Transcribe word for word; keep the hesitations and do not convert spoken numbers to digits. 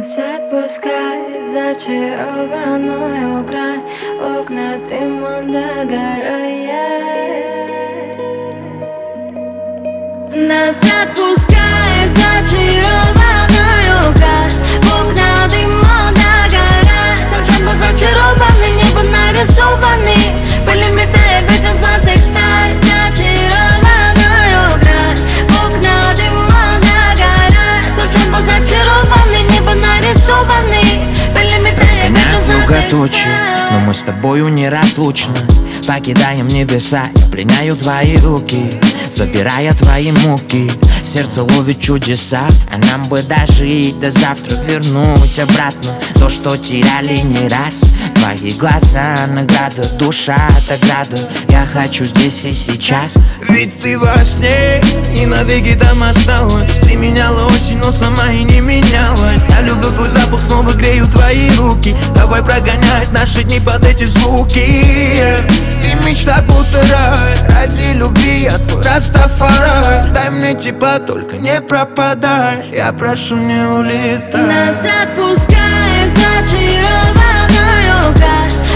Нас отпускает зачарованную грань, окна дымом догорает. Нас отпускает зачарованную грань, окна дымом догорает. Сам шампан зачарованный, небом нарисованный, пыли метает ветром золотых сталь. Зачарованную грань, окна дымом догорает. Сам шампан зачарованный, небом нарисованный, пыли метает ветром золотых сталь. Но мы с тобою неразлучны. Покидаем небеса, я пленяю твои руки, забирая твои муки. Сердце ловит чудеса, а нам бы дожить до завтра, вернуть обратно то, что теряли не раз. Твои глаза награда, душа награда. Я хочу здесь и сейчас. Ведь ты во сне и навеки там осталась. Ты меняла осень, но сама и не менялась. Я люблю твой запах, снова грею твои руки. Давай прогонять наши дни под эти звуки. Ты мечта будто рай, ради любви я твой Растафарай. Дай мне тепла, только не пропадай, я прошу, не улетай. Нас отпускает зачарованную грань,